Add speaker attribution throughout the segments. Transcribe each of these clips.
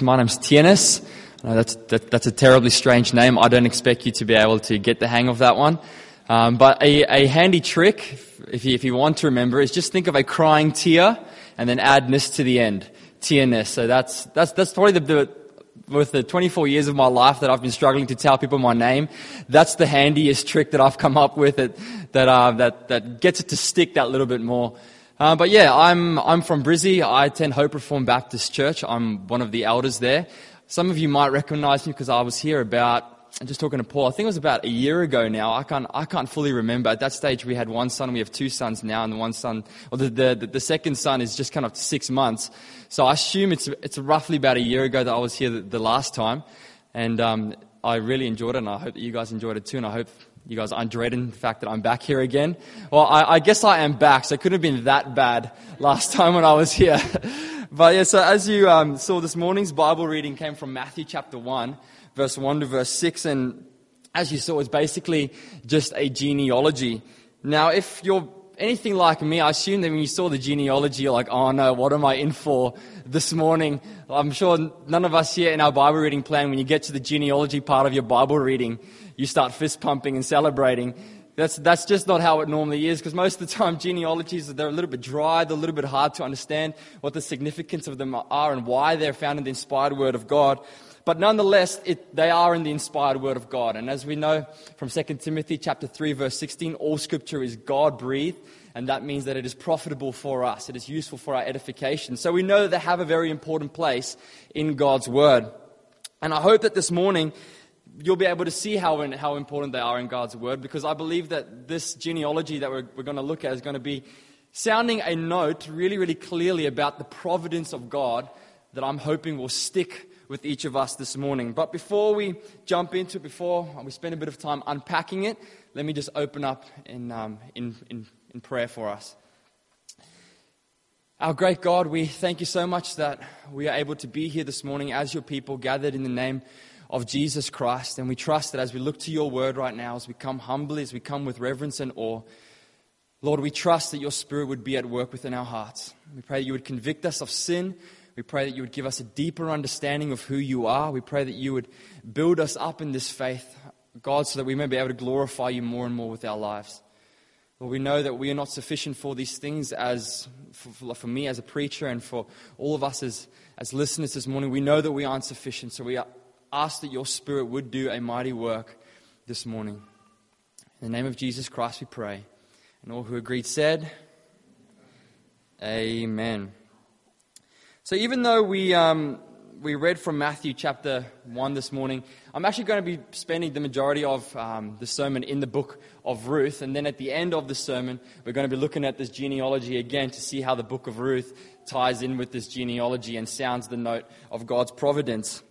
Speaker 1: My name's Tienes. That's a terribly strange name. I don't expect you to be able to get the hang of that one. But a handy trick, if you want to remember, is just think of a crying tear and then add ness to the end. Tienes. So that's probably with the 24 years of my life that I've been struggling to tell people my name, that's the handiest trick that I've come up with that gets it to stick that little bit more. But yeah, I'm from Brizzy. I attend Hope Reformed Baptist Church. I'm one of the elders there. Some of you might recognize me because I was here just talking to Paul, I think it was about a year ago now. I can't fully remember. At that stage we had one son, we have two sons now, and the second son is just kind of 6 months. So I assume it's roughly about a year ago that I was here the last time. And I really enjoyed it, and I hope that you guys enjoyed it too, and I hope you guys aren't dreading the fact that I'm back here again. Well, I guess I am back, so it couldn't have been that bad last time when I was here. But yeah, so as you saw, this morning's Bible reading came from Matthew chapter 1, verse 1 to verse 6, and as you saw, it's basically just a genealogy. Now, if you're anything like me, I assume that when you saw the genealogy, you're like, oh no, what am I in for this morning? I'm sure none of us here in our Bible reading plan, when you get to the genealogy part of your Bible reading, you start fist pumping and celebrating. That's just not how it normally is, because most of the time genealogies, they're a little bit dry, they're a little bit hard to understand what the significance of them are and why they're found in the inspired Word of God. But nonetheless, they are in the inspired Word of God. And as we know from 2 Timothy chapter 3, verse 16, all Scripture is God-breathed, and that means that it is profitable for us. It is useful for our edification. So we know that they have a very important place in God's Word. And I hope that this morning you'll be able to see how important they are in God's Word, because I believe that this genealogy that we're going to look at is going to be sounding a note really, really clearly about the providence of God that I'm hoping will stick with each of us this morning. But before we jump into it, before we spend a bit of time unpacking it, let me just open up in prayer for us. Our great God, we thank you so much that we are able to be here this morning as your people gathered in the name of Jesus Christ. And we trust that as we look to your word right now, as we come humbly, as we come with reverence and awe, Lord, we trust that your Spirit would be at work within our hearts. We pray that you would convict us of sin. We pray that you would give us a deeper understanding of who you are. We pray that you would build us up in this faith, God, so that we may be able to glorify you more and more with our lives. Lord, we know that we are not sufficient for these things for me as a preacher and for all of us as listeners this morning. We know that we aren't sufficient, so we ask that your Spirit would do a mighty work this morning. In the name of Jesus Christ we pray. And all who agreed said, Amen. So even though we read from Matthew chapter 1 this morning, I'm actually going to be spending the majority of the sermon in the book of Ruth. And then at the end of the sermon, we're going to be looking at this genealogy again to see how the book of Ruth ties in with this genealogy and sounds the note of God's providence.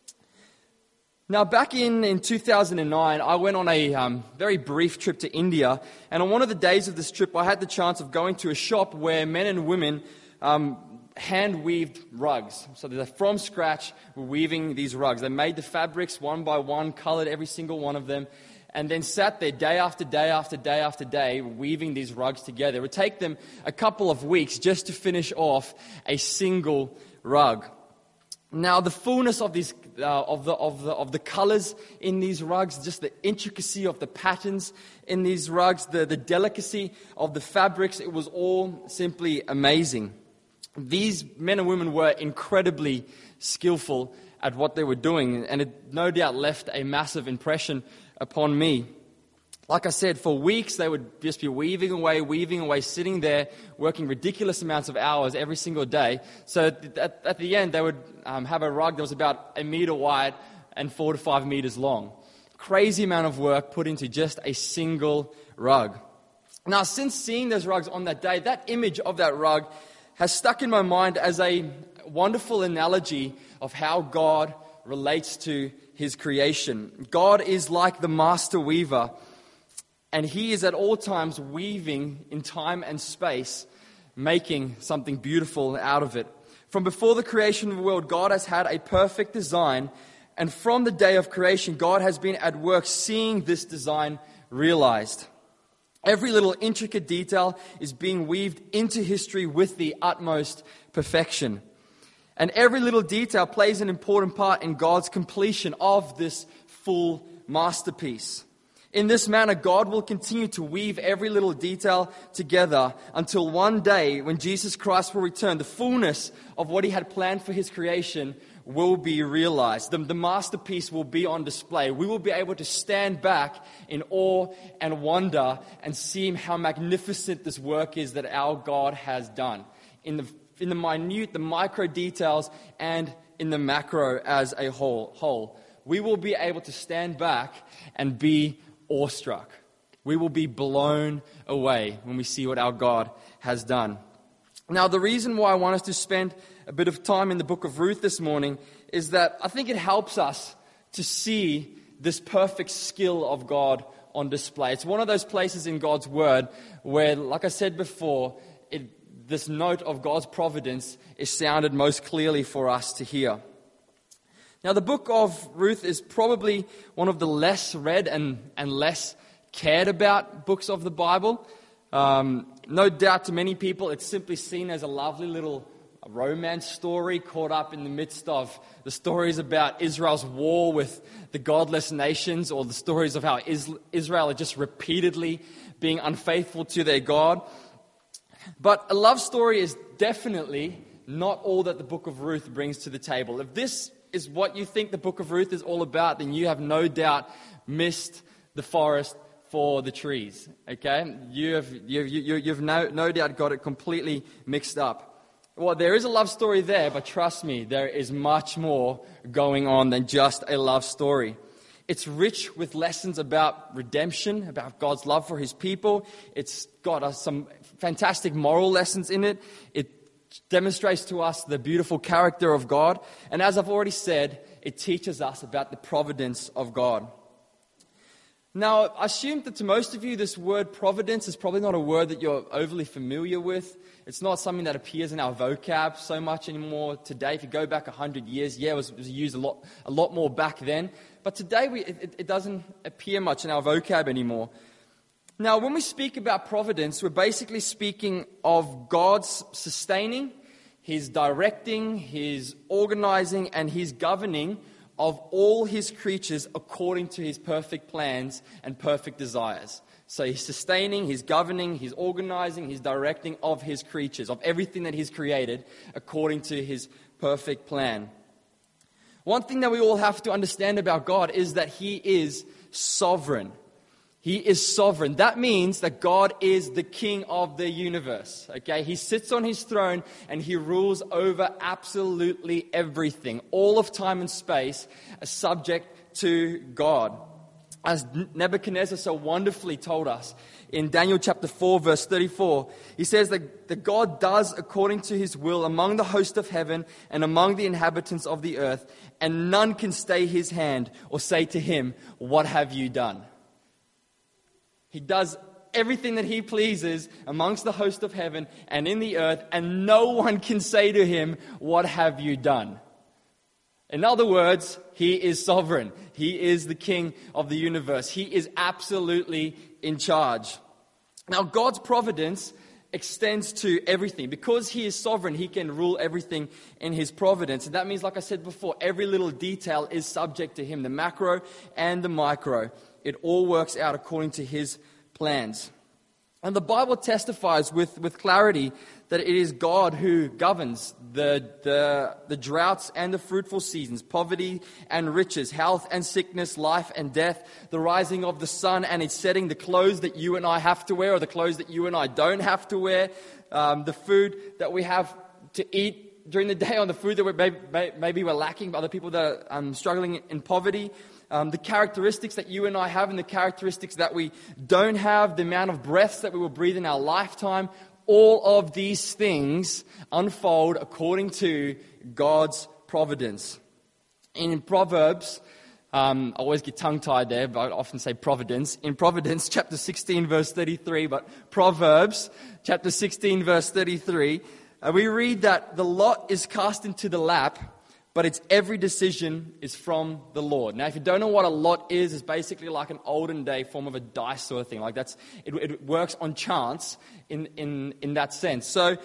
Speaker 1: Now, back in 2009, I went on a very brief trip to India. And on one of the days of this trip, I had the chance of going to a shop where men and women hand-weaved rugs. So they're from scratch, were weaving these rugs. They made the fabrics one by one, colored every single one of them, and then sat there day after day after day after day weaving these rugs together. It would take them a couple of weeks just to finish off a single rug. Now, the fullness of these of the colors in these rugs, just the intricacy of the patterns in these rugs, the delicacy of the fabrics, it was all simply amazing. These men and women were incredibly skillful at what they were doing, and it no doubt left a massive impression upon me. Like I said, for weeks they would just be weaving away, sitting there, working ridiculous amounts of hours every single day. So at the end, they would have a rug that was about 1 meter wide and 4 to 5 meters long. Crazy amount of work put into just a single rug. Now, since seeing those rugs on that day, that image of that rug has stuck in my mind as a wonderful analogy of how God relates to his creation. God is like the master weaver, and he is at all times weaving in time and space, making something beautiful out of it. From before the creation of the world, God has had a perfect design, and from the day of creation, God has been at work seeing this design realized. Every little intricate detail is being weaved into history with the utmost perfection. And every little detail plays an important part in God's completion of this full masterpiece. In this manner, God will continue to weave every little detail together until one day when Jesus Christ will return, the fullness of what He had planned for His creation will be realized. The masterpiece will be on display. We will be able to stand back in awe and wonder and see how magnificent this work is that our God has done. In the minute, the micro details, and in the macro as a whole. We will be able to stand back and be awestruck. We will be blown away when we see what our God has done. Now, the reason why I want us to spend a bit of time in the book of Ruth this morning is that I think it helps us to see this perfect skill of God on display. It's one of those places in God's Word where, like I said before, this note of God's providence is sounded most clearly for us to hear. Now, the book of Ruth is probably one of the less read and less cared about books of the Bible. No doubt to many people, it's simply seen as a lovely little romance story caught up in the midst of the stories about Israel's war with the godless nations, or the stories of how Israel are just repeatedly being unfaithful to their God. But a love story is definitely not all that the book of Ruth brings to the table. If this is what you think the book of Ruth is all about, then you have no doubt missed the forest for the trees. Okay, you've no doubt got it completely mixed up. Well, there is a love story there, but trust me, there is much more going on than just a love story. It's rich with lessons about redemption, about God's love for His people. It's got some fantastic moral lessons in it. It demonstrates to us the beautiful character of God. And as I've already said, it teaches us about the providence of God. Now, I assume that to most of you, this word providence is probably not a word that you're overly familiar with. It's not something that appears in our vocab so much anymore today. If you go back 100 years, it was used a lot more back then. But today, it doesn't appear much in our vocab anymore. Now, when we speak about providence, we're basically speaking of God's sustaining, His directing, His organizing, and His governing of all His creatures according to His perfect plans and perfect desires. So He's sustaining, He's governing, He's organizing, He's directing of His creatures, of everything that He's created according to His perfect plan. One thing that we all have to understand about God is that He is sovereign. He is sovereign. That means that God is the king of the universe. Okay? He sits on His throne and He rules over absolutely everything. All of time and space are subject to God. As Nebuchadnezzar so wonderfully told us in Daniel chapter 4 verse 34, he says that God does according to His will among the host of heaven and among the inhabitants of the earth, and none can stay His hand or say to Him, "What have you done?" He does everything that He pleases amongst the host of heaven and in the earth, and no one can say to Him, "What have you done?" In other words, He is sovereign. He is the king of the universe. He is absolutely in charge. Now, God's providence extends to everything. Because He is sovereign, He can rule everything in His providence. And that means, like I said before, every little detail is subject to Him, the macro and the micro. It all works out according to His plans. And the Bible testifies with clarity that it is God who governs the droughts and the fruitful seasons, poverty and riches, health and sickness, life and death, the rising of the sun and its setting, the clothes that you and I have to wear or the clothes that you and I don't have to wear, the food that we have to eat during the day, on the food that maybe we're lacking by other people that are struggling in poverty. The characteristics that you and I have and the characteristics that we don't have, the amount of breaths that we will breathe in our lifetime, all of these things unfold according to God's providence. In Proverbs, I always get tongue-tied there, but I often say providence. In Providence, chapter 16, verse 33, but Proverbs, chapter 16, verse 33, we read that the lot is cast into the lap, but its every decision is from the Lord. Now, if you don't know what a lot is, it's basically like an olden day form of a dice sort of thing. Like it works on chance in that sense. So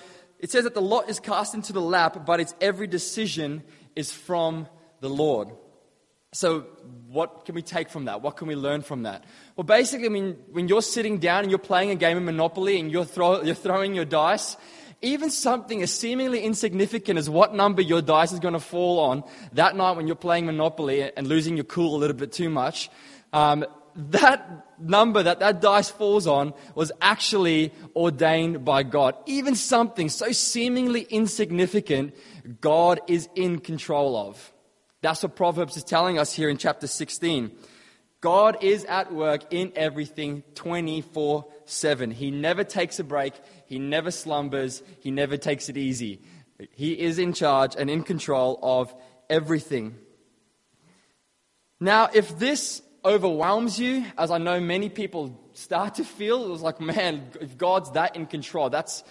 Speaker 1: It says that the lot is cast into the lap, but its every decision is from the Lord. So what can we take from that? What can we learn from that? Well, basically, when you're sitting down and you're playing a game of Monopoly and you're throwing your dice, even something as seemingly insignificant as what number your dice is going to fall on that night when you're playing Monopoly and losing your cool a little bit too much, that number that dice falls on was actually ordained by God. Even something so seemingly insignificant, God is in control of. That's what Proverbs is telling us here in chapter 16. God is at work in everything 24/7. He never takes a break. He never slumbers. He never takes it easy. He is in charge and in control of everything. Now, if this overwhelms you, as I know many people start to feel, it was like, man, if God's that in control,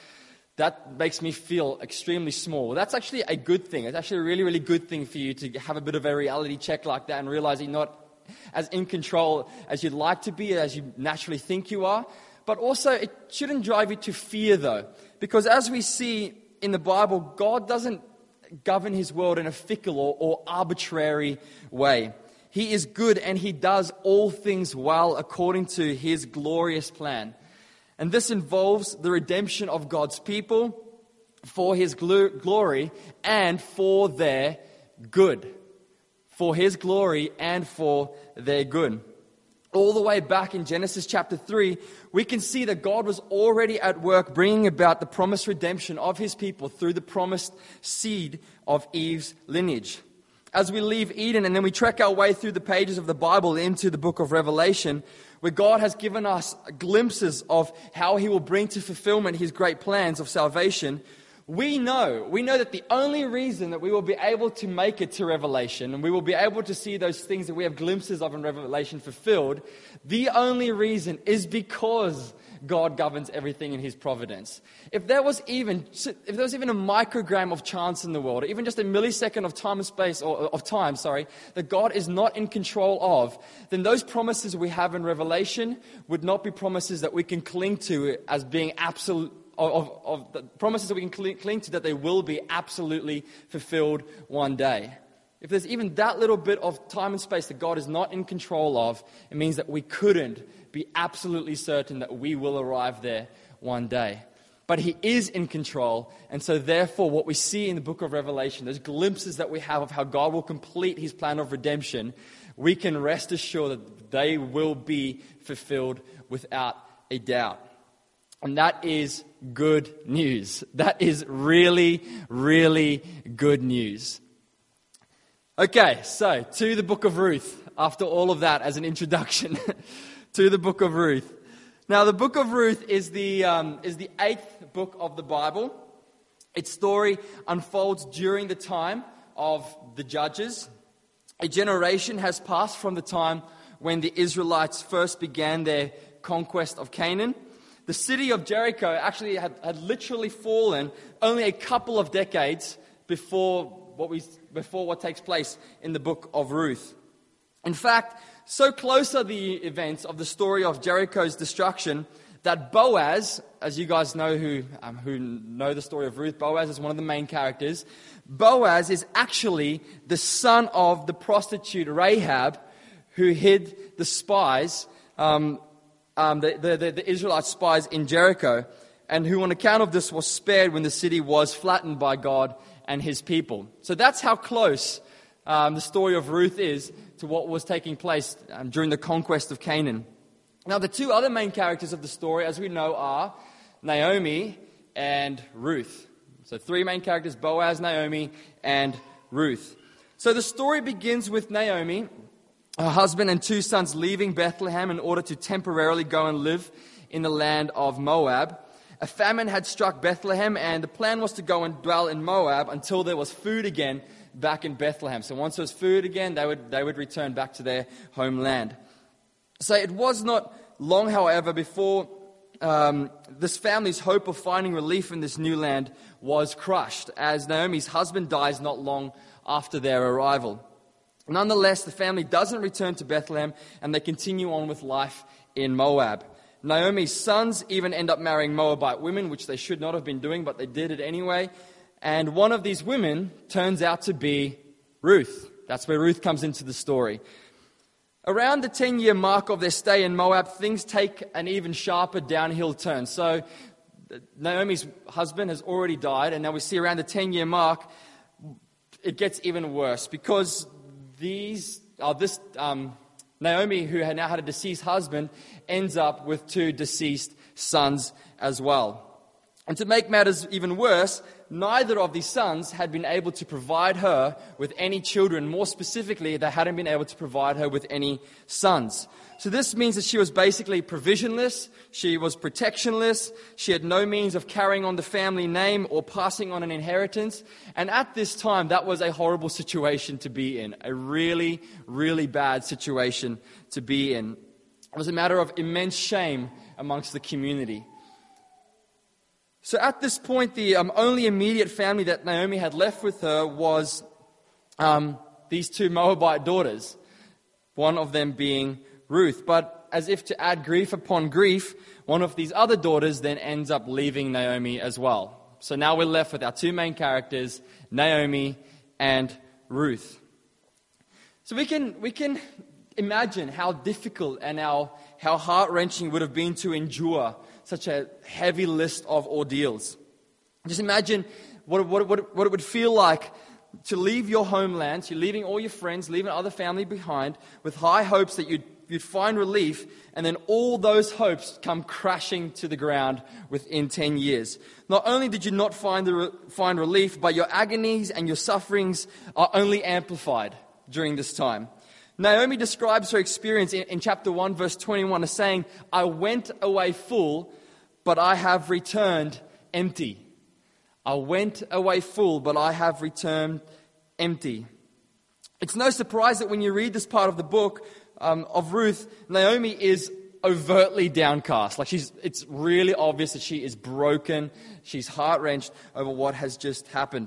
Speaker 1: that makes me feel extremely small. Well, that's actually a good thing. It's actually a really, really good thing for you to have a bit of a reality check like that and realize you're not as in control as you'd like to be, as you naturally think you are. But also, it shouldn't drive you to fear, though. Because as we see in the Bible, God doesn't govern His world in a fickle or arbitrary way. He is good and He does all things well according to His glorious plan. And this involves the redemption of God's people for His glory and for their good. For His glory and for their good. All the way back in Genesis chapter 3, we can see that God was already at work bringing about the promised redemption of His people through the promised seed of Eve's lineage. As we leave Eden and then we trek our way through the pages of the Bible into the book of Revelation, where God has given us glimpses of how He will bring to fulfillment His great plans of salvation, we know that the only reason that we will be able to make it to Revelation and we will be able to see those things that we have glimpses of in Revelation fulfilled, the only reason is because God governs everything in His providence. If there was even a microgram of chance in the world, or even just a millisecond of time and space, that God is not in control of, then those promises we have in Revelation would not be promises that we can cling to as being absolute, of the promises that we can cling to, that they will be absolutely fulfilled one day. If there's even that little bit of time and space that God is not in control of, it means that we couldn't be absolutely certain that we will arrive there one day. But He is in control, and so therefore what we see in the book of Revelation, those glimpses that we have of how God will complete His plan of redemption, we can rest assured that they will be fulfilled without a doubt. And that is good news. That is really, really good news. Okay, so to the book of Ruth, after all of that as an introduction to the book of Ruth. Now, the book of Ruth is the 8th book of the Bible. Its story unfolds during the time of the Judges. A generation has passed from the time when the Israelites first began their conquest of Canaan. The city of Jericho actually had literally fallen only a couple of decades before what takes place in the book of Ruth. In fact, so close are the events of the story of Jericho's destruction that Boaz, as you guys know who know the story of Ruth, Boaz is one of the main characters. Boaz is actually the son of the prostitute Rahab, who hid the spies, the Israelite spies in Jericho, and who on account of this was spared when the city was flattened by God and His people. So that's how close the story of Ruth is to what was taking place during the conquest of Canaan. Now, the two other main characters of the story, as we know, are Naomi and Ruth. So 3 main characters: Boaz, Naomi, and Ruth. So the story begins with Naomi, her husband and 2 sons leaving Bethlehem in order to temporarily go and live in the land of Moab. A famine had struck Bethlehem, and the plan was to go and dwell in Moab until there was food again back in Bethlehem. So once there was food again, they would return back to their homeland. So it was not long, however, before this family's hope of finding relief in this new land was crushed, as Naomi's husband dies not long after their arrival. Nonetheless, the family doesn't return to Bethlehem, and they continue on with life in Moab. Naomi's sons even end up marrying Moabite women, which they should not have been doing, but they did it anyway. And one of these women turns out to be Ruth. That's where Ruth comes into the story. Around the 10-year mark of their stay in Moab, things take an even sharper downhill turn. So Naomi's husband has already died, and now we see around the 10-year mark, it gets even worse because Naomi, who had now had a deceased husband, ends up with 2 deceased sons as well. And to make matters even worse, neither of these sons had been able to provide her with any children. More specifically, they hadn't been able to provide her with any sons. So this means that she was basically provisionless, she was protectionless, she had no means of carrying on the family name or passing on an inheritance. And at this time, that was a horrible situation to be in, a really, really bad situation to be in. It was a matter of immense shame amongst the community. So at this point, the only immediate family that Naomi had left with her was these 2 Moabite daughters, one of them being Ruth. But as if to add grief upon grief, one of these other daughters then ends up leaving Naomi as well. So now we're left with our 2 main characters, Naomi and Ruth. So we can imagine how difficult and how heart-wrenching it would have been to endure such a heavy list of ordeals. Just imagine what it would feel like to leave your homeland, you're leaving all your friends, leaving other family behind, with high hopes that you'd find relief, and then all those hopes come crashing to the ground within 10 years. Not only did you not find relief, but your agonies and your sufferings are only amplified during this time. Naomi describes her experience in chapter 1, verse 21 as saying, "I went away full, but I have returned empty." I went away full, but I have returned empty. It's no surprise that when you read this part of the book of Ruth, Naomi is overtly downcast. It's really obvious that she is broken. She's heart-wrenched over what has just happened.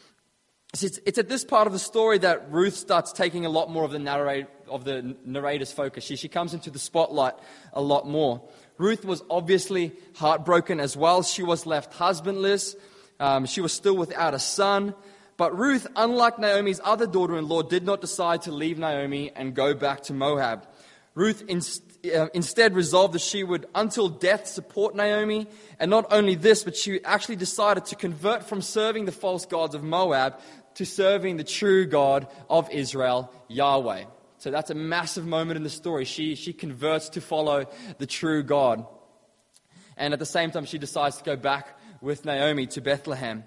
Speaker 1: It's at this part of the story that Ruth starts taking a lot more of the narrator's focus. She comes into the spotlight a lot more. Ruth was obviously heartbroken as well. She was left husbandless. She was still without a son. But Ruth, unlike Naomi's other daughter-in-law, did not decide to leave Naomi and go back to Moab. Ruth instead resolved that she would, until death, support Naomi. And not only this, but she actually decided to convert from serving the false gods of Moab to serving the true God of Israel, Yahweh. So that's a massive moment in the story. She converts to follow the true God. And at the same time, she decides to go back with Naomi to Bethlehem.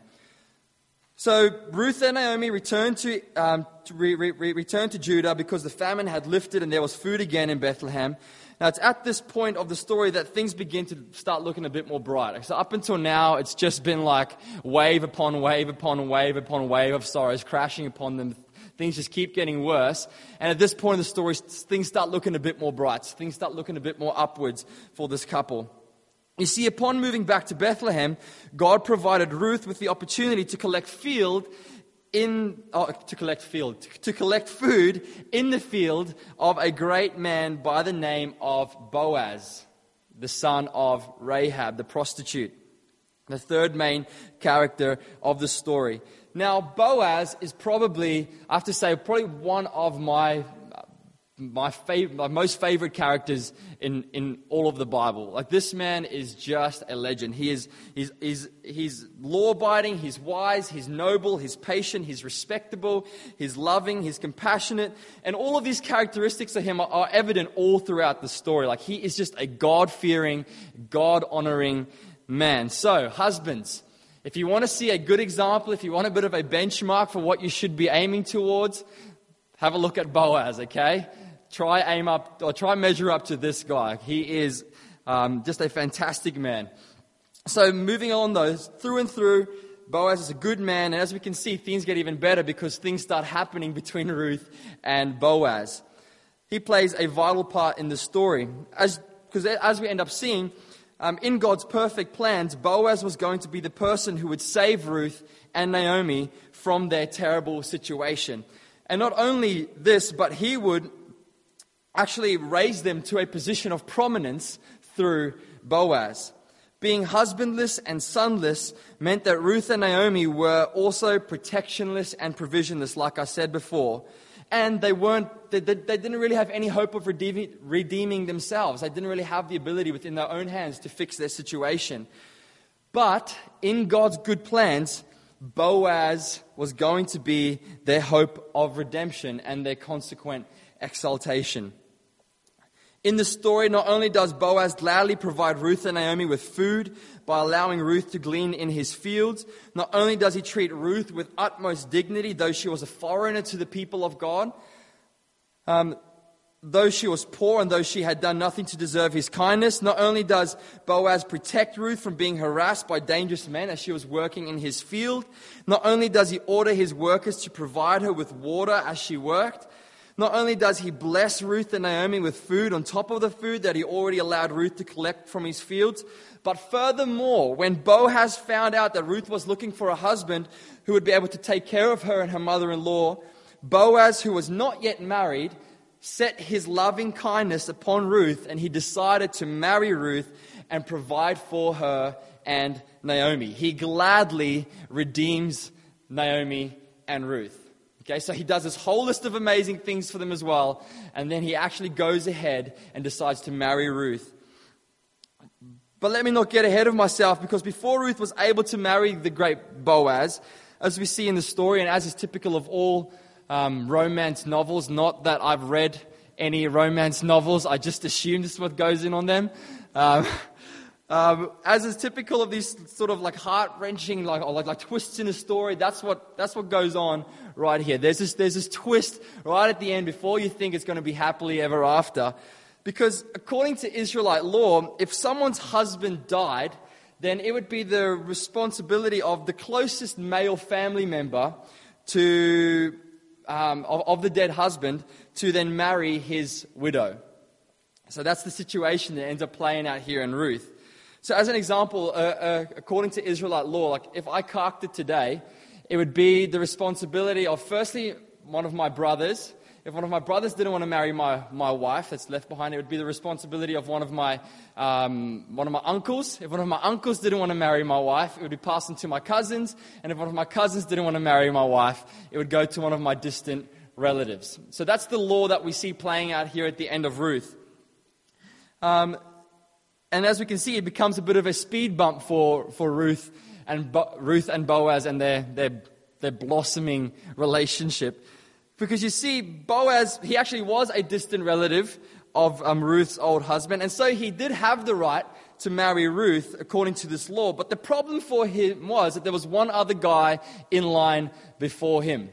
Speaker 1: So Ruth and Naomi returned to Judah because the famine had lifted and there was food again in Bethlehem. Now it's at this point of the story that things begin to start looking a bit more bright. So up until now, it's just been like wave upon wave upon wave upon wave of sorrows crashing upon them. Things just keep getting worse. And at this point in the story, things start looking a bit more bright. Things start looking a bit more upwards for this couple. You see, upon moving back to Bethlehem, God provided Ruth with the opportunity to collect food in the field of a great man by the name of Boaz, the son of Rahab, the prostitute, the 3rd main character of the story. Now, Boaz is probably, I have to say, one of my most favorite characters in all of the Bible. Like, this man is just a legend. He's law-abiding, he's wise, he's noble, he's patient, he's respectable, he's loving, he's compassionate, and all of these characteristics of him are evident all throughout the story. Like, he is just a God-fearing, God-honoring man. So, husbands, if you want to see a good example, if you want a bit of a benchmark for what you should be aiming towards, have a look at Boaz, okay? Try measure up to this guy. He is just a fantastic man. So moving on though, through and through, Boaz is a good man, and as we can see, things get even better because things start happening between Ruth and Boaz. He plays a vital part in the story. Because as we end up seeing, in God's perfect plans, Boaz was going to be the person who would save Ruth and Naomi from their terrible situation. And not only this, but he would actually raise them to a position of prominence
Speaker 2: through Boaz. Being husbandless and sonless meant that Ruth and Naomi were also protectionless and provisionless, like I said before. And they didn't really have any hope of redeeming themselves. They didn't really have the ability within their own hands to fix their situation. But in God's good plans, Boaz was going to be their hope of redemption and their consequent exaltation. In the story, not only does Boaz gladly provide Ruth and Naomi with food by allowing Ruth to glean in his fields, not only does he treat Ruth with utmost dignity, though she was a foreigner to the people of God, though she was poor and though she had done nothing to deserve his kindness, not only does Boaz protect Ruth from being harassed by dangerous men as she was working in his field, not only does he order his workers to provide her with water as she worked, not only does he bless Ruth and Naomi with food on top of the food that he already allowed Ruth to collect from his fields, but furthermore, when Boaz found out that Ruth was looking for a husband who would be able to take care of her and her mother-in-law, Boaz, who was not yet married, set his loving kindness upon Ruth, and he decided to marry Ruth and provide for her and Naomi. He gladly redeems Naomi and Ruth. Okay, so he does this whole list of amazing things for them as well, and then he actually goes ahead and decides to marry Ruth. But let me not get ahead of myself, because before Ruth was able to marry the great Boaz, as we see in the story, and as is typical of all romance novels, not that I've read any romance novels, I just assume this is what goes in on them. As is typical of these sort of like heart-wrenching, like twists in a story, that's what goes on right here. There's this twist right at the end before you think it's going to be happily ever after. Because according to Israelite law, if someone's husband died, then it would be the responsibility of the closest male family member to of the dead husband to then marry his widow. So that's the situation that ends up playing out here in Ruth. So as an example, according to Israelite law, like if I carked it today, it would be the responsibility of, firstly, one of my brothers. If one of my brothers didn't want to marry my wife that's left behind, it would be the responsibility of one of my uncles. If one of my uncles didn't want to marry my wife, it would be passed on to my cousins. And if one of my cousins didn't want to marry my wife, it would go to one of my distant relatives. So that's the law that we see playing out here at the end of Ruth. And as we can see, it becomes a bit of a speed bump for Ruth and Boaz and their blossoming relationship. Because you see, Boaz, he actually was a distant relative of Ruth's old husband, and so he did have the right to marry Ruth according to this law. But the problem for him was that there was one other guy in line before him.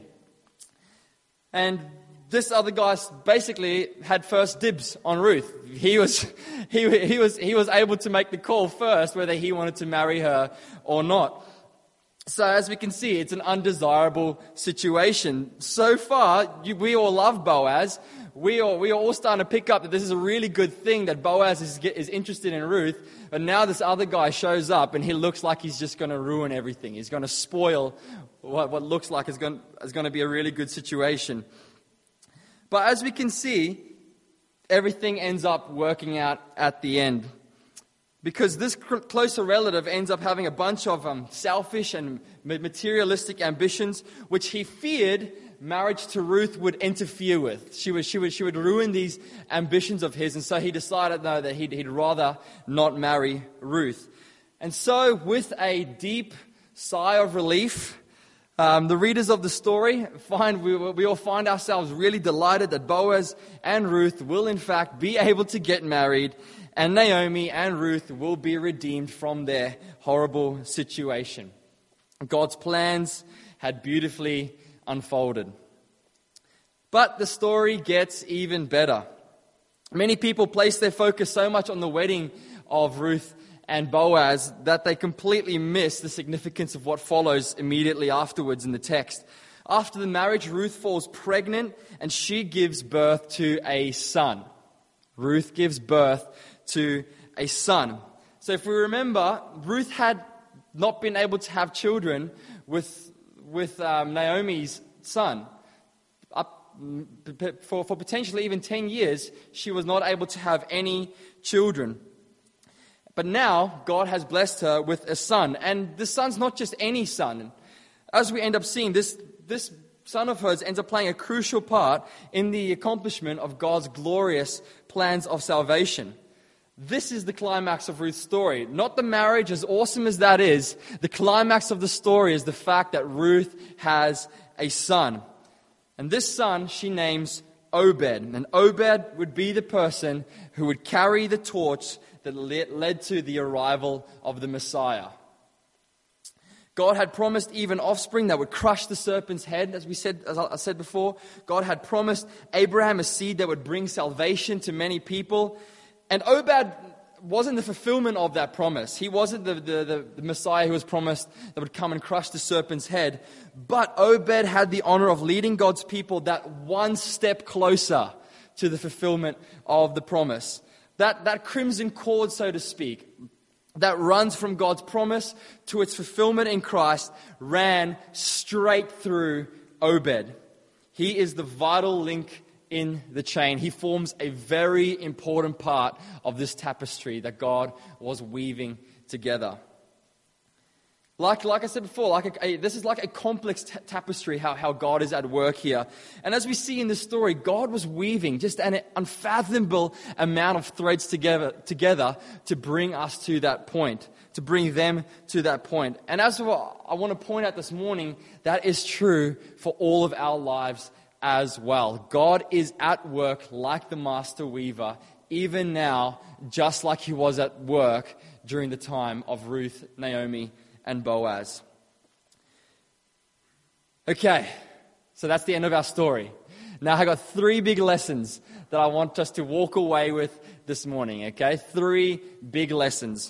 Speaker 2: And this other guy basically had first dibs on Ruth. He was able to make the call first whether he wanted to marry her or not. So as we can see, it's an undesirable situation. So far, we all love Boaz. We are all starting to pick up that this is a really good thing that Boaz is interested in Ruth. But now this other guy shows up and he looks like he's just going to ruin everything. He's going to spoil what looks like is going to be a really good situation. But as we can see, everything ends up working out at the end. Because this closer relative ends up having a bunch of selfish and materialistic ambitions, which he feared marriage to Ruth would interfere with. She would ruin these ambitions of his, and so he decided, no, that he'd rather not marry Ruth. And so, with a deep sigh of relief, the readers of the story we all find ourselves really delighted that Boaz and Ruth will in fact be able to get married, and Naomi and Ruth will be redeemed from their horrible situation. God's plans had beautifully unfolded. But the story gets even better. Many people place their focus so much on the wedding of Ruth and Boaz that they completely miss the significance of what follows immediately afterwards in the text. After the marriage, Ruth falls pregnant and she gives birth to a son. Ruth gives birth to a son. So if we remember, Ruth had not been able to have children with Naomi's son. For potentially even 10 years, she was not able to have any children. But now, God has blessed her with a son. And this son's not just any son. As we end up seeing, this son of hers ends up playing a crucial part in the accomplishment of God's glorious plans of salvation. This is the climax of Ruth's story. Not the marriage, as awesome as that is. The climax of the story is the fact that Ruth has a son. And this son she names Obed. And Obed would be the person who would carry the torch that led to the arrival of the Messiah. God had promised Eve an offspring that would crush the serpent's head, as I said before. God had promised Abraham a seed that would bring salvation to many people. And Obed wasn't the fulfillment of that promise. He wasn't the Messiah who was promised that would come and crush the serpent's head. But Obed had the honor of leading God's people that one step closer to the fulfillment of the promise. That crimson cord, so to speak, that runs from God's promise to its fulfillment in Christ, ran straight through Obed. He is the vital link in the chain. He forms a very important part of this tapestry that God was weaving together. Like I said before, this is like a complex tapestry, how God is at work here. And as we see in this story, God was weaving just an unfathomable amount of threads together to bring us to that point, to bring them to that point. And as I want to point out this morning, that is true for all of our lives as well. God is at work like the master weaver, even now, just like he was at work during the time of Ruth, Naomi, and Boaz. Okay, so that's the end of our story. Now I got 3 big lessons that I want us to walk away with this morning, okay? 3 big lessons.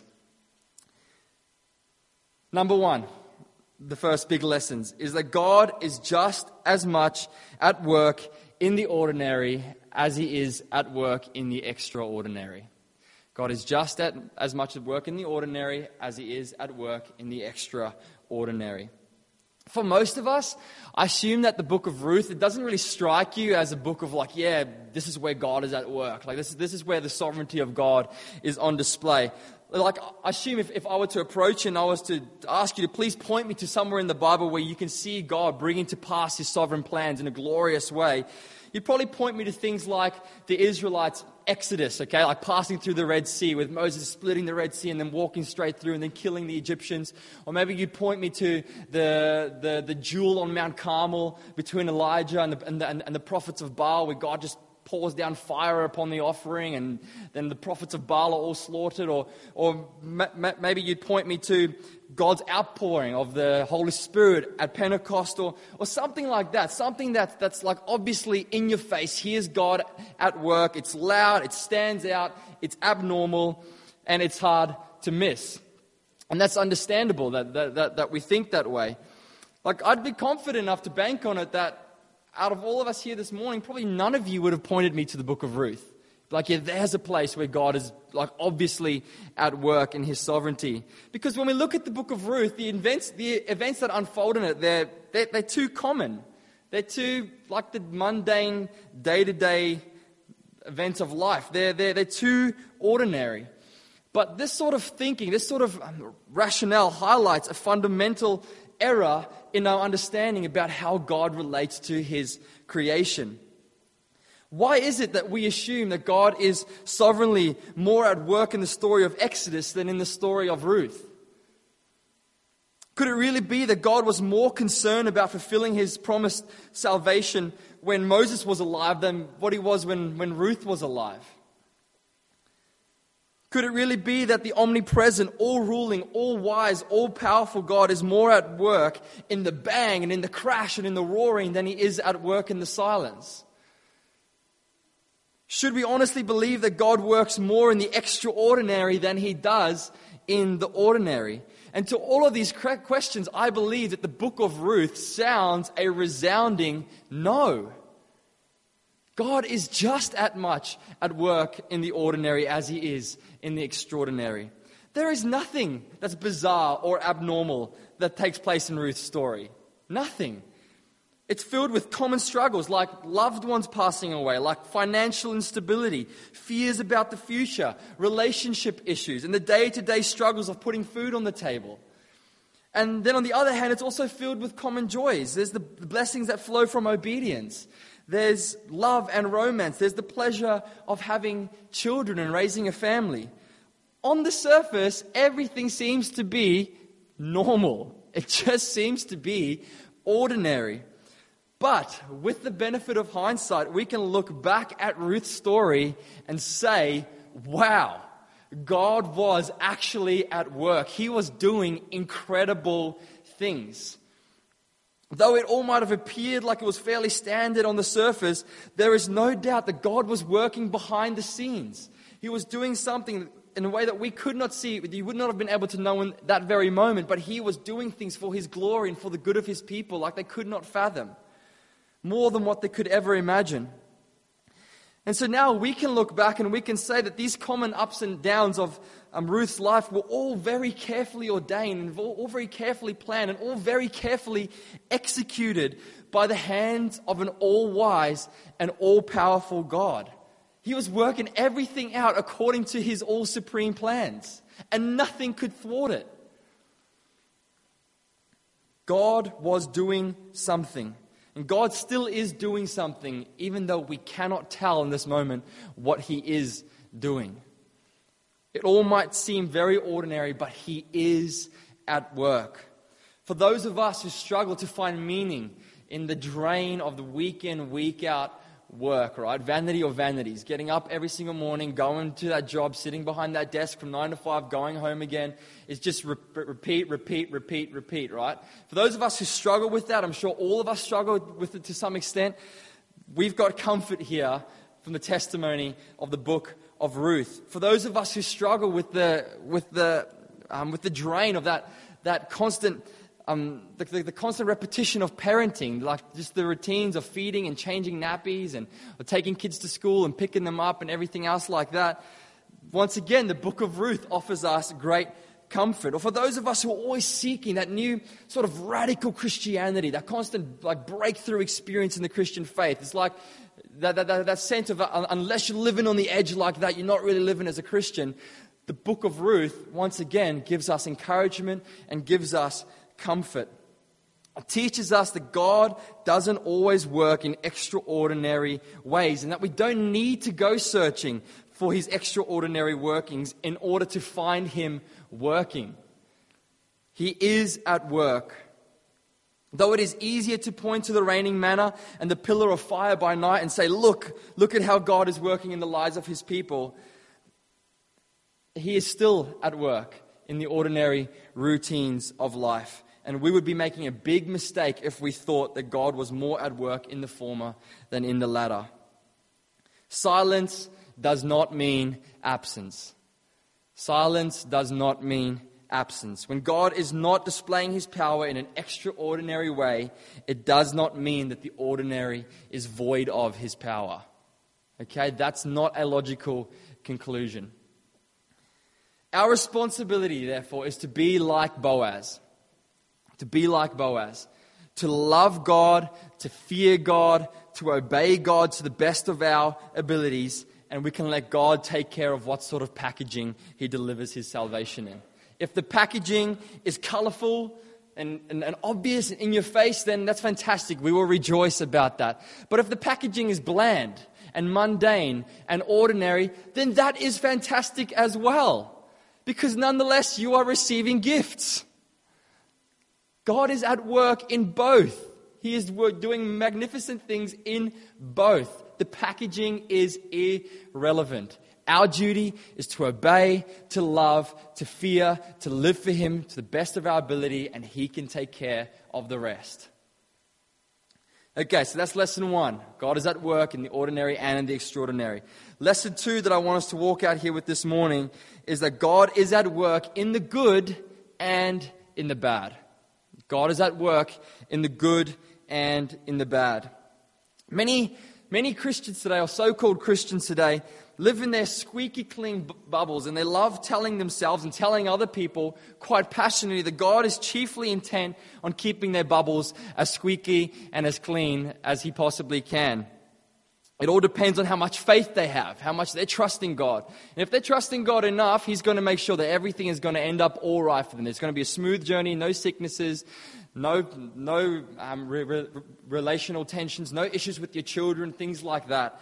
Speaker 2: Number 1, the first big lesson is that God is just as much at work in the ordinary as he is at work in the extraordinary. God is just as much at work in the ordinary as he is at work in the extraordinary. For most of us, I assume that the book of Ruth, it doesn't really strike you as a book of this is where God is at work. This is where the sovereignty of God is on display. I assume if I were to approach and I was to ask you to please point me to somewhere in the Bible where you can see God bringing to pass his sovereign plans in a glorious way, you'd probably point me to things like the Israelites' Exodus, okay, like passing through the Red Sea with Moses splitting the Red Sea and then walking straight through and then killing the Egyptians. Or maybe you'd point me to the duel on Mount Carmel between Elijah and the prophets of Baal, where God just pours down fire upon the offering and then the prophets of Baal are all slaughtered. Or maybe you'd point me to God's outpouring of the Holy Spirit at Pentecost or something like that. Something that's like obviously in your face. Here's God at work. It's loud, it stands out, it's abnormal, and it's hard to miss. And that's understandable that we think that way. I'd be confident enough to bank on it that out of all of us here this morning, probably none of you would have pointed me to the book of Ruth. There's a place where God is obviously at work in his sovereignty. Because when we look at the book of Ruth, the events that unfold in it, they're too common. They're too the mundane, day-to-day events of life. They're too ordinary. But this sort of thinking, this sort of rationale highlights a fundamental error in our understanding about how God relates to his creation. Why is it that we assume that God is sovereignly more at work in the story of Exodus than in the story of Ruth? Could it really be that God was more concerned about fulfilling his promised salvation when Moses was alive than what he was when Ruth was alive? Could it really be that the omnipresent, all-ruling, all-wise, all-powerful God is more at work in the bang and in the crash and in the roaring than he is at work in the silence? Should we honestly believe that God works more in the extraordinary than he does in the ordinary? And to all of these questions, I believe that the book of Ruth sounds a resounding no. God is just as much at work in the ordinary as he is in the extraordinary. There is nothing that's bizarre or abnormal that takes place in Ruth's story. Nothing. It's filled with common struggles like loved ones passing away, like financial instability, fears about the future, relationship issues, and the day-to-day struggles of putting food on the table. And then on the other hand, it's also filled with common joys. There's the blessings that flow from obedience. There's love and romance. There's the pleasure of having children and raising a family. On the surface, everything seems to be normal. It just seems to be ordinary. But with the benefit of hindsight, we can look back at Ruth's story and say, wow, God was actually at work. He was doing incredible things. Though it all might have appeared like it was fairly standard on the surface, there is no doubt that God was working behind the scenes. He was doing something in a way that we could not see, you would not have been able to know in that very moment, but He was doing things for His glory and for the good of His people like they could not fathom, more than what they could ever imagine. And so now we can look back and we can say that these common ups and downs of Ruth's life were all very carefully ordained and all very carefully planned and all very carefully executed by the hands of an all-wise and all-powerful God. He was working everything out according to His all-supreme plans, and nothing could thwart it. God was doing something. And God still is doing something, even though we cannot tell in this moment what He is doing. It all might seem very ordinary, but He is at work. For those of us who struggle to find meaning in the drain of the week in, week out work, right? Vanity or vanities. Getting up every single morning, going to that job, sitting behind that desk from 9 to 5, going home again. It's just repeat, right? For those of us who struggle with that, I'm sure all of us struggle with it to some extent. We've got comfort here from the testimony of the book of Ruth. For those of us who struggle with the drain of that constant the constant repetition of parenting, like just the routines of feeding and changing nappies and taking kids to school and picking them up and everything else like that. Once again, the book of Ruth offers us great comfort. Or for those of us who are always seeking that new sort of radical Christianity, that constant like breakthrough experience in the Christian faith. It's like that sense of unless you're living on the edge like that, you're not really living as a Christian. The book of Ruth, once again, gives us encouragement and gives us comfort. It teaches us that God doesn't always work in extraordinary ways and that we don't need to go searching for His extraordinary workings in order to find Him working. He is at work. Though it is easier to point to the raining manna and the pillar of fire by night and say, look at how God is working in the lives of His people, He is still at work in the ordinary routines of life. And we would be making a big mistake if we thought that God was more at work in the former than in the latter. Silence does not mean absence. Silence does not mean absence. When God is not displaying His power in an extraordinary way, it does not mean that the ordinary is void of His power. Okay, that's not a logical conclusion. Our responsibility, therefore, is to be like Boaz. To be like Boaz. To love God, to fear God, to obey God to the best of our abilities, and we can let God take care of what sort of packaging He delivers His salvation in. If the packaging is colorful and obvious and in your face, then that's fantastic. We will rejoice about that. But if the packaging is bland and mundane and ordinary, then that is fantastic as well. Because nonetheless, you are receiving gifts. God is at work in both. He is doing magnificent things in both. The packaging is irrelevant. Our duty is to obey, to love, to fear, to live for Him to the best of our ability, and He can take care of the rest. Okay, so that's lesson 1. God is at work in the ordinary and in the extraordinary. Lesson 2 that I want us to walk out here with this morning is that God is at work in the good and in the bad. God is at work in the good and in the bad. Many Christians today, or so-called Christians today, live in their squeaky clean bubbles, and they love telling themselves and telling other people quite passionately that God is chiefly intent on keeping their bubbles as squeaky and as clean as He possibly can. It all depends on how much faith they have, how much they're trusting God. And if they're trusting God enough, He's going to make sure that everything is going to end up all right for them. There's going to be a smooth journey, no sicknesses, no relational tensions, no issues with your children, things like that.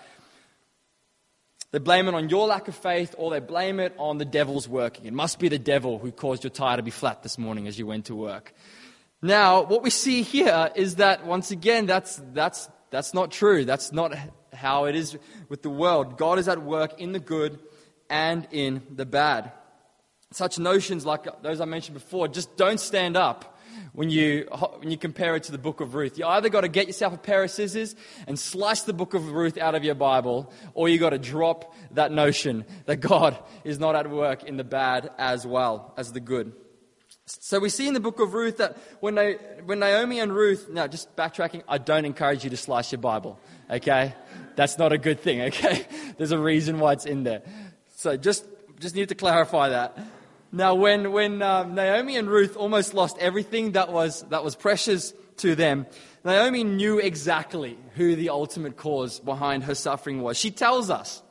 Speaker 2: They blame it on your lack of faith, or they blame it on the devil's working. It must be the devil who caused your tire to be flat this morning as you went to work. Now, what we see here is that, once again, that's not true. That's not how it is with the world. God is at work in the good and in the bad. Such notions like those I mentioned before just don't stand up when you compare it to the book of Ruth. You either got to get yourself a pair of scissors and slice the book of Ruth out of your Bible, or you got to drop that notion that God is not at work in the bad as well as the good. So we see in the book of Ruth that when Naomi and Ruth, now just backtracking, I don't encourage you to slice your Bible, okay? That's not a good thing, okay? There's a reason why it's in there. So just need to clarify that. Now, when Naomi and Ruth almost lost everything that was precious to them, Naomi knew exactly who the ultimate cause behind her suffering was. She tells us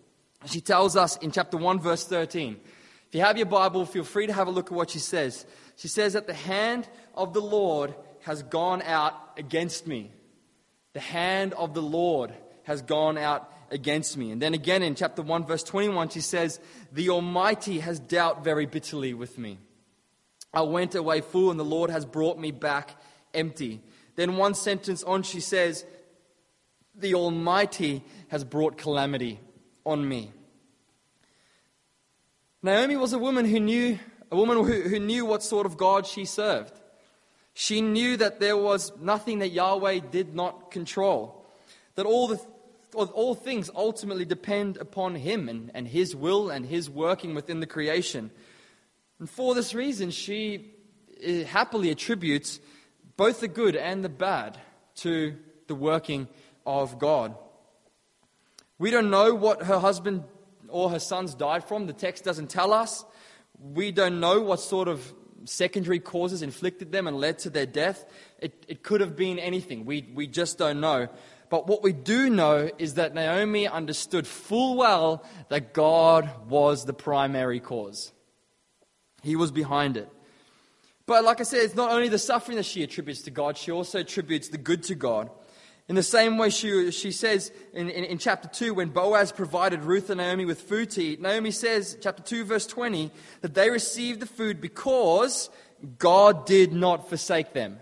Speaker 2: in chapter 1, verse 13. If you have your Bible, feel free to have a look at what she says. She says that the hand of the Lord has gone out against me. The hand of the Lord has gone out against me. And then again in chapter 1, verse 21, she says, the Almighty has dealt very bitterly with me. I went away full, and the Lord has brought me back empty. Then one sentence on, she says, the Almighty has brought calamity on me. Naomi was a woman who knew what sort of God she served. She knew that there was nothing that Yahweh did not control, that all things ultimately depend upon Him and His will and His working within the creation. And for this reason, she happily attributes both the good and the bad to the working of God. We don't know what her husband or her sons died from. The text doesn't tell us. We don't know what sort of secondary causes inflicted them and led to their death. It could have been anything. We just don't know. But what we do know is that Naomi understood full well that God was the primary cause. He was behind it. But like I said, it's not only the suffering that she attributes to God, she also attributes the good to God. In the same way she says in chapter 2, when Boaz provided Ruth and Naomi with food to eat, Naomi says, chapter 2, verse 20, that they received the food because God did not forsake them.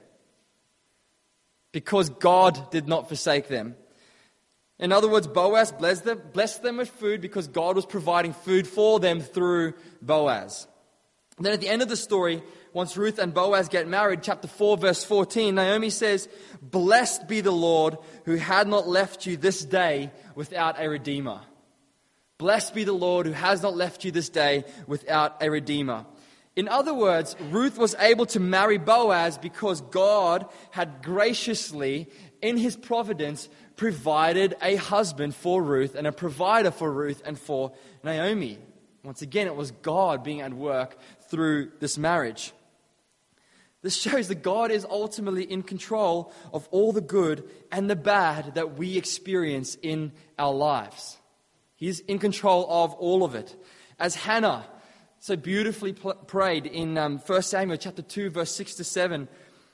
Speaker 2: Because God did not forsake them. In other words, Boaz blessed them with food because God was providing food for them through Boaz. And then at the end of the story, once Ruth and Boaz get married, chapter 4, verse 14, Naomi says, blessed be the Lord who had not left you this day without a redeemer. Blessed be the Lord who has not left you this day without a redeemer. In other words, Ruth was able to marry Boaz because God had graciously, in His providence, provided a husband for Ruth and a provider for Ruth and for Naomi. Once again, it was God being at work through this marriage. This shows that God is ultimately in control of all the good and the bad that we experience in our lives. He's in control of all of it. As Hannah so beautifully prayed in 1 Samuel chapter 2, verse 6 to 7,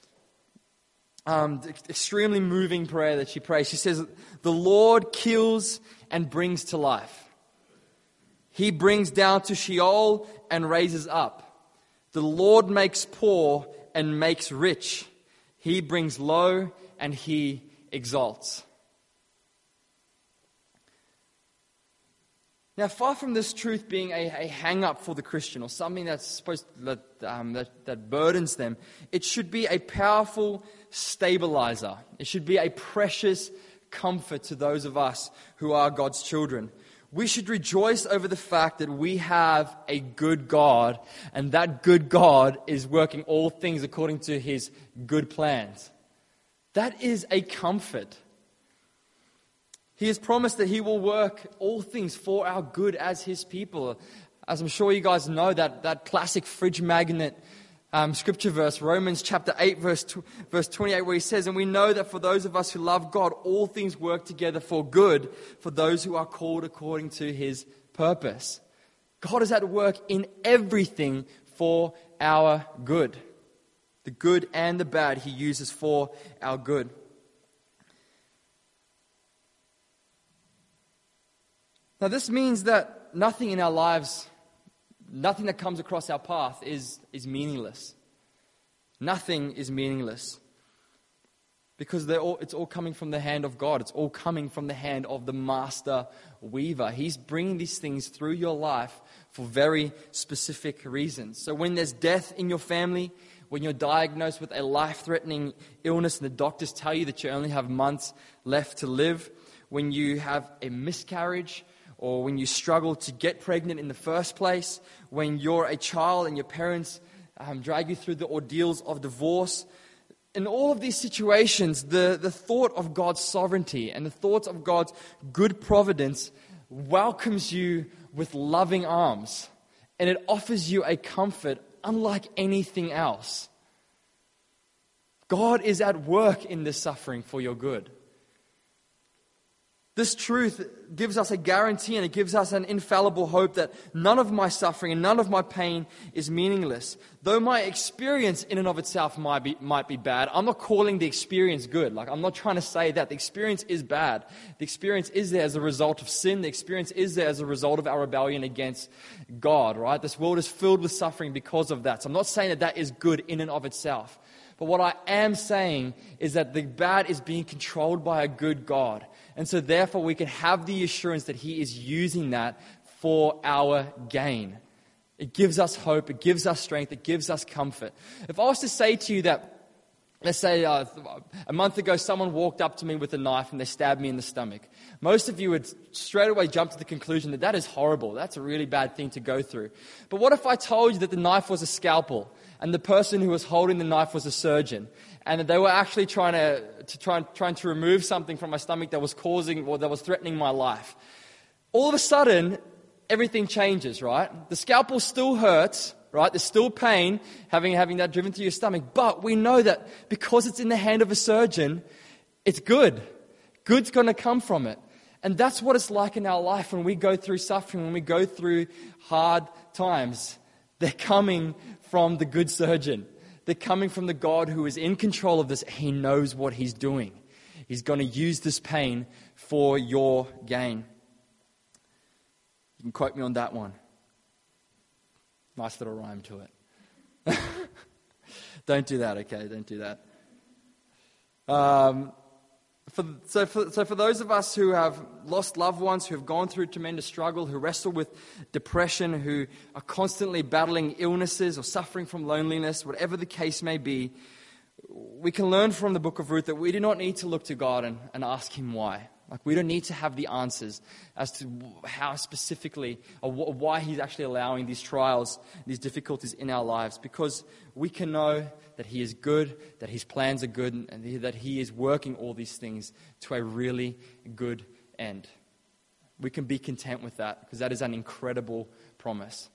Speaker 2: extremely moving prayer that she prays. She says, the Lord kills and brings to life. He brings down to Sheol and raises up. The Lord makes poor and makes rich. He brings low and He exalts. Now, far from this truth being a hang-up for the Christian or something that's that burdens them, it should be a powerful stabilizer. It should be a precious comfort to those of us who are God's children. We should rejoice over the fact that we have a good God, and that good God is working all things according to His good plans. That is a comfort. He has promised that He will work all things for our good as His people. As I'm sure you guys know, that classic fridge magnet scripture verse, Romans chapter 8, verse 28, where he says, "And we know that for those of us who love God, all things work together for good, for those who are called according to His purpose." God is at work in everything for our good. The good and the bad He uses for our good. Now this means that nothing in our lives, nothing that comes across our path is meaningless. Nothing is meaningless. Because it's all coming from the hand of God. It's all coming from the hand of the master weaver. He's bringing these things through your life for very specific reasons. So when there's death in your family, when you're diagnosed with a life-threatening illness and the doctors tell you that you only have months left to live, when you have a miscarriage, or when you struggle to get pregnant in the first place, when you're a child and your parents drag you through the ordeals of divorce. In all of these situations, the thought of God's sovereignty and the thoughts of God's good providence welcomes you with loving arms. And it offers you a comfort unlike anything else. God is at work in this suffering for your good. This truth gives us a guarantee and it gives us an infallible hope that none of my suffering and none of my pain is meaningless. Though my experience in and of itself might be bad, I'm not calling the experience good. I'm not trying to say that. The experience is bad. The experience is there as a result of sin. The experience is there as a result of our rebellion against God, right? This world is filled with suffering because of that. So I'm not saying that is good in and of itself. But what I am saying is that the bad is being controlled by a good God. And so therefore we can have the assurance that He is using that for our gain. It gives us hope, it gives us strength, it gives us comfort. If I was to say to you that, let's say a month ago someone walked up to me with a knife and they stabbed me in the stomach, most of you would straight away jump to the conclusion that is horrible. That's a really bad thing to go through. But what if I told you that the knife was a scalpel and the person who was holding the knife was a surgeon, and that they were actually trying to remove something from my stomach that was threatening my life? All of a sudden, everything changes, right? The scalpel still hurts, right? There's still pain having that driven through your stomach, but we know that because it's in the hand of a surgeon, it's good. Good's going to come from it. And that's what it's like in our life when we go through suffering, when we go through hard times. They're coming from the good surgeon. They're coming from the God who is in control of this. He knows what He's doing. He's going to use this pain for your gain. You can quote me on that one. Nice little rhyme to it. Don't do that, okay? Don't do that. So for those of us who have lost loved ones, who have gone through tremendous struggle, who wrestle with depression, who are constantly battling illnesses or suffering from loneliness, whatever the case may be, we can learn from the book of Ruth that we do not need to look to God and ask Him why. We don't need to have the answers as to how specifically or why He's actually allowing these trials, these difficulties in our lives, because we can know that He is good, that His plans are good, and that He is working all these things to a really good end. We can be content with that because that is an incredible promise.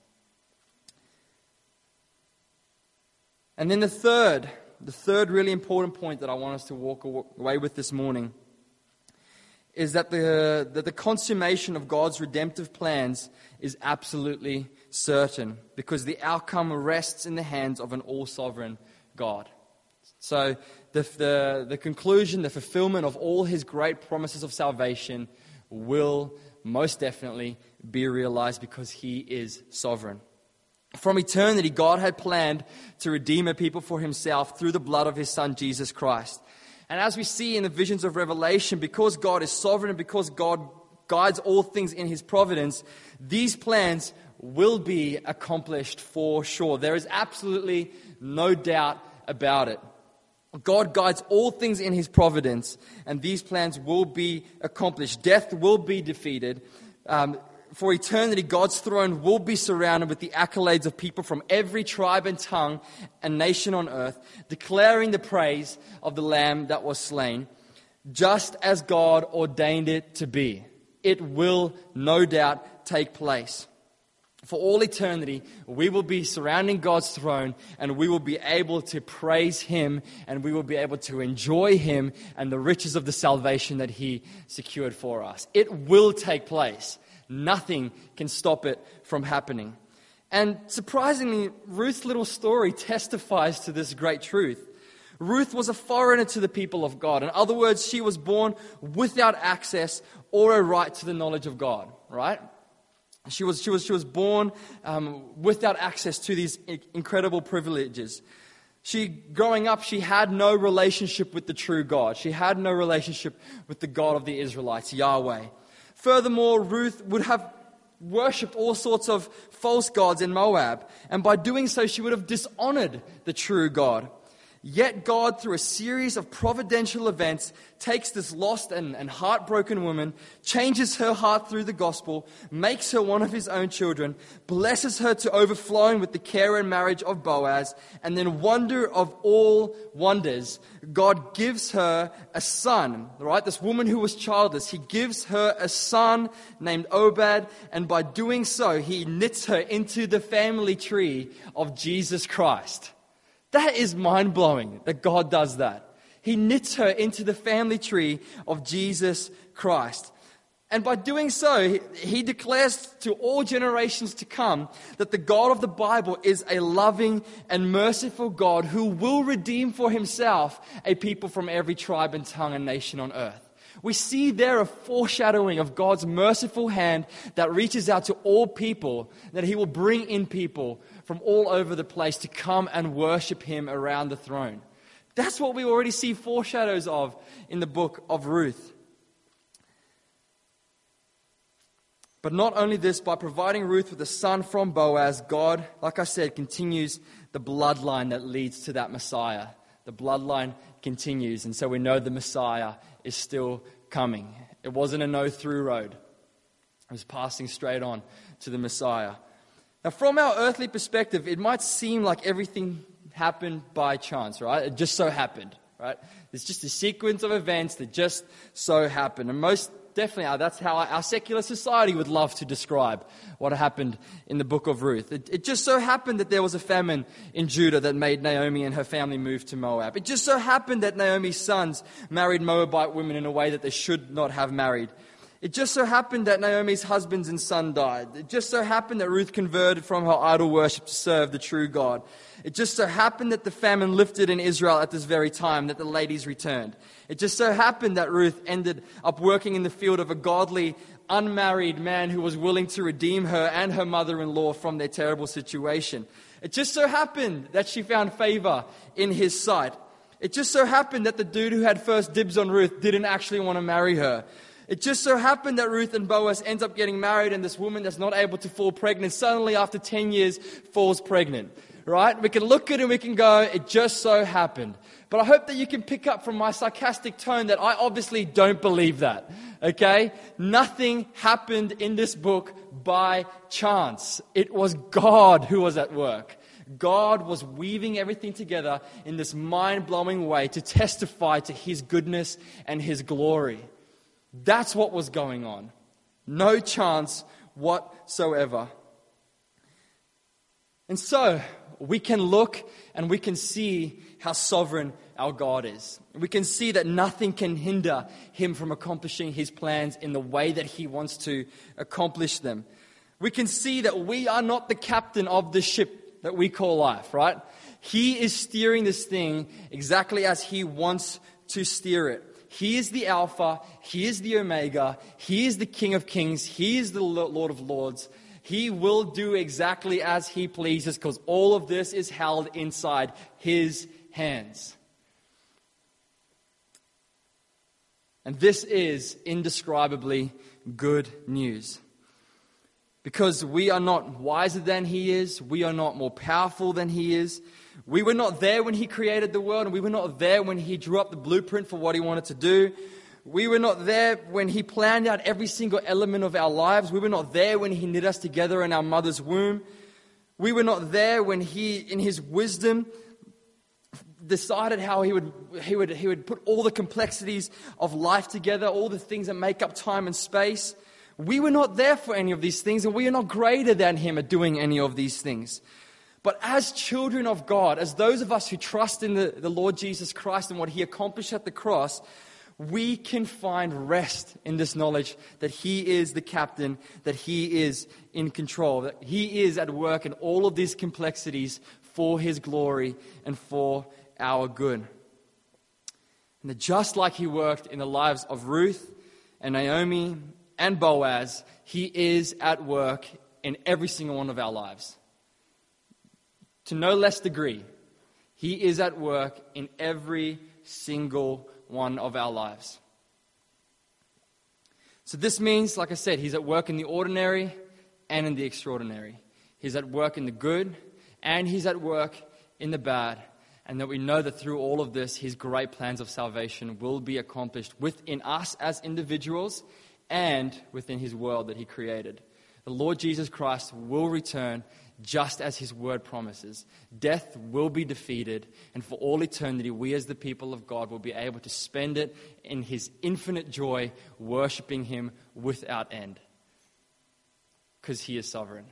Speaker 2: And then the third really important point that I want us to walk away with this morning is that the consummation of God's redemptive plans is absolutely certain because the outcome rests in the hands of an all-sovereign God. So the conclusion, the fulfillment of all His great promises of salvation will most definitely be realized because He is sovereign. From eternity, God had planned to redeem a people for Himself through the blood of His Son, Jesus Christ. And as we see in the visions of Revelation, because God is sovereign and because God guides all things in His providence, these plans will be accomplished for sure. There is absolutely no doubt about it. God guides all things in His providence, and these plans will be accomplished. Death will be defeated. For eternity, God's throne will be surrounded with the accolades of people from every tribe and tongue and nation on earth, declaring the praise of the Lamb that was slain. just as God ordained it to be. It will no doubt take place. For all eternity, we will be surrounding God's throne, and we will be able to praise Him, and we will be able to enjoy Him and the riches of the salvation that He secured for us. It will take place. Nothing can stop it from happening. And surprisingly, Ruth's little story testifies to this great truth. Ruth was a foreigner to the people of God. In other words, she was born without access or a right to the knowledge of God, right? She was born without access to these incredible privileges. Growing up, she had no relationship with the true God. She had no relationship with the God of the Israelites, Yahweh. Furthermore, Ruth would have worshipped all sorts of false gods in Moab, and by doing so, she would have dishonored the true God. Yet God, through a series of providential events, takes this lost and heartbroken woman, changes her heart through the gospel, makes her one of His own children, blesses her to overflowing with the care and marriage of Boaz, and then, wonder of all wonders, God gives her a son, right? This woman who was childless, He gives her a son named Obed, and by doing so, He knits her into the family tree of Jesus Christ. That is mind-blowing that God does that. He knits her into the family tree of Jesus Christ. And by doing so, He declares to all generations to come that the God of the Bible is a loving and merciful God who will redeem for Himself a people from every tribe and tongue and nation on earth. We see there a foreshadowing of God's merciful hand that reaches out to all people, that He will bring in people from all over the place to come and worship Him around the throne. That's what we already see foreshadows of in the book of Ruth. But not only this, by providing Ruth with a son from Boaz, God, like I said, continues the bloodline that leads to that Messiah. The bloodline continues, and so we know the Messiah is still coming. It wasn't a no-through road. It was passing straight on to the Messiah. Now, from our earthly perspective, it might seem like everything happened by chance, right? It just so happened, right? It's just a sequence of events that just so happened. And most definitely, that's how our secular society would love to describe what happened in the book of Ruth. It just so happened that there was a famine in Judah that made Naomi and her family move to Moab. It just so happened that Naomi's sons married Moabite women in a way that they should not have married. It just so happened that Naomi's husbands and son died. It just so happened that Ruth converted from her idol worship to serve the true God. It just so happened that the famine lifted in Israel at this very time, that the ladies returned. It just so happened that Ruth ended up working in the field of a godly, unmarried man who was willing to redeem her and her mother-in-law from their terrible situation. It just so happened that she found favor in his sight. It just so happened that the dude who had first dibs on Ruth didn't actually want to marry her. It just so happened that Ruth and Boaz ends up getting married, and this woman that's not able to fall pregnant suddenly after 10 years falls pregnant, right? We can look at it and we can go, it just so happened. But I hope that you can pick up from my sarcastic tone that I obviously don't believe that, okay? Nothing happened in this book by chance. It was God who was at work. God was weaving everything together in this mind-blowing way to testify to His goodness and His glory. That's what was going on. No chance whatsoever. And so, we can look and we can see how sovereign our God is. We can see that nothing can hinder Him from accomplishing His plans in the way that He wants to accomplish them. We can see that we are not the captain of the ship that we call life, right? He is steering this thing exactly as He wants to steer it. He is the Alpha, He is the Omega, He is the King of Kings, He is the Lord of Lords. He will do exactly as He pleases because all of this is held inside His hands. And this is indescribably good news. Because we are not wiser than He is, we are not more powerful than He is. We were not there when He created the world, and we were not there when He drew up the blueprint for what He wanted to do. We were not there when He planned out every single element of our lives. We were not there when He knit us together in our mother's womb. We were not there when He, in His wisdom, decided how he would put all the complexities of life together, all the things that make up time and space. We were not there for any of these things, and we are not greater than him at doing any of these things. But as children of God, as those of us who trust in the Lord Jesus Christ and what he accomplished at the cross, we can find rest in this knowledge that he is the captain, that he is in control, that he is at work in all of these complexities for his glory and for our good. And that just like he worked in the lives of Ruth and Naomi and Boaz, he is at work in every single one of our lives. To no less degree, he is at work in every single one of our lives. So this means, like I said, he's at work in the ordinary and in the extraordinary. He's at work in the good and he's at work in the bad. And that we know that through all of this, his great plans of salvation will be accomplished within us as individuals and within his world that he created. The Lord Jesus Christ will return just as his word promises. Death will be defeated, and for all eternity, we as the people of God will be able to spend it in his infinite joy, worshiping him without end. Because he is sovereign.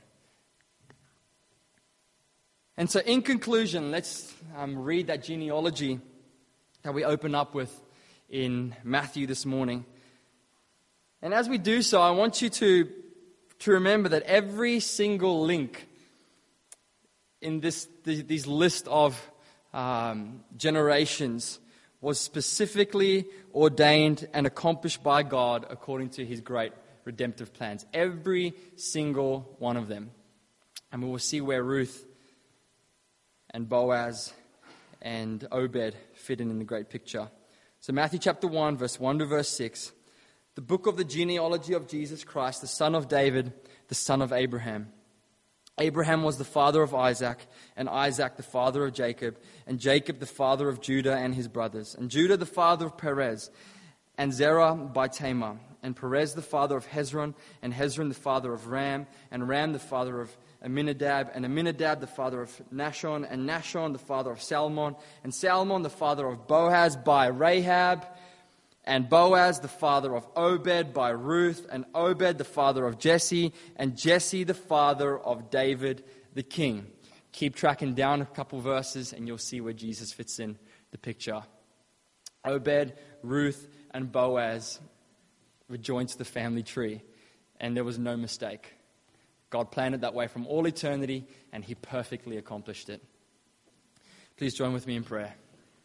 Speaker 2: And so in conclusion, let's read that genealogy that we open up with in Matthew this morning. And as we do so, I want you to remember that every single link in these list of generations was specifically ordained and accomplished by God according to his great redemptive plans. Every single one of them. And we will see where Ruth and Boaz and Obed fit in the great picture. So Matthew chapter 1, verse 1 to verse 6. The book of the genealogy of Jesus Christ, the son of David, the son of Abraham. Abraham was the father of Isaac, and Isaac the father of Jacob, and Jacob the father of Judah and his brothers, and Judah the father of Perez, and Zerah by Tamar, and Perez the father of Hezron, and Hezron the father of Ram, and Ram the father of Amminadab, and Amminadab the father of Nahshon, and Nahshon the father of Salmon, and Salmon the father of Boaz by Rahab, and Boaz the father of Obed by Ruth, and Obed the father of Jesse, and Jesse the father of David the king. Keep tracking down a couple verses and you'll see where Jesus fits in the picture. Obed, Ruth, and Boaz were joined to the family tree, and there was no mistake. God planned it that way from all eternity, and he perfectly accomplished it. Please join with me in prayer.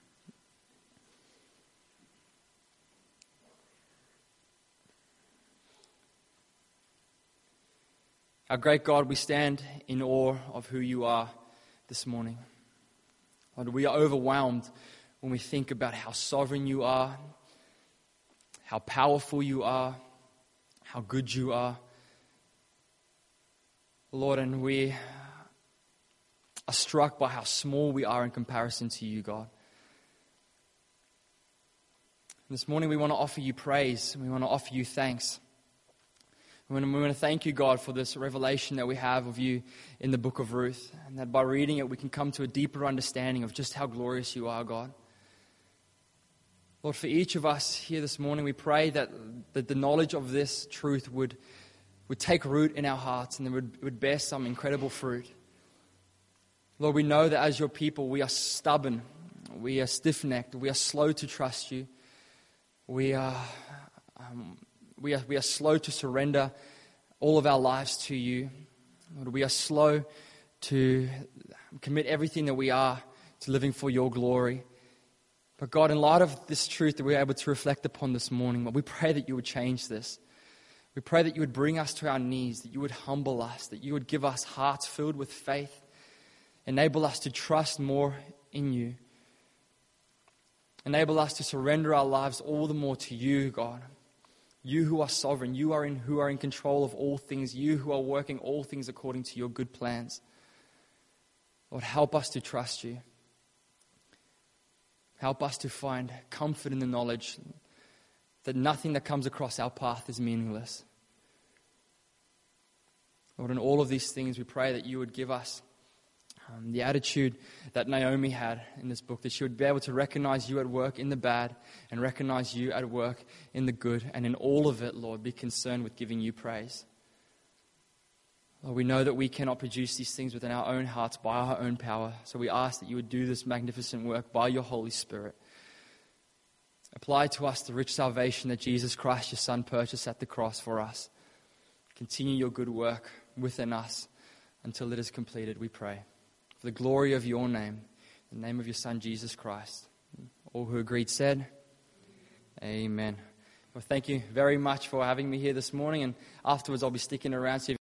Speaker 2: Our great God, we stand in awe of who you are this morning. Lord, we are overwhelmed when we think about how sovereign you are, how powerful you are, how good you are. Lord, and we are struck by how small we are in comparison to you, God. This morning we want to offer you praise, and we want to offer you thanks. We want to thank you, God, for this revelation that we have of you in the book of Ruth, and that by reading it we can come to a deeper understanding of just how glorious you are, God. Lord, for each of us here this morning, we pray that the knowledge of this truth would take root in our hearts and it would bear some incredible fruit. Lord, we know that as your people, we are stubborn, we are stiff-necked, we are slow to trust you. We are slow to surrender all of our lives to you. Lord, we are slow to commit everything that we are to living for your glory. But God, in light of this truth that we're able to reflect upon this morning, Lord, we pray that you would change this. We pray that you would bring us to our knees, that you would humble us, that you would give us hearts filled with faith, enable us to trust more in you. Enable us to surrender our lives all the more to you, God. You who are sovereign, who are in control of all things, you who are working all things according to your good plans. Lord, help us to trust you. Help us to find comfort in the knowledge that nothing that comes across our path is meaningless. Lord, in all of these things, we pray that you would give us The attitude that Naomi had in this book, that she would be able to recognize you at work in the bad and recognize you at work in the good, and in all of it, Lord, be concerned with giving you praise. Lord, we know that we cannot produce these things within our own hearts by our own power, so we ask that you would do this magnificent work by your Holy Spirit. Apply to us the rich salvation that Jesus Christ, your Son, purchased at the cross for us. Continue your good work within us until it is completed, we pray. For the glory of your name, in the name of your Son, Jesus Christ. All who agreed said, Amen. Well, thank you very much for having me here this morning, and afterwards I'll be sticking around. So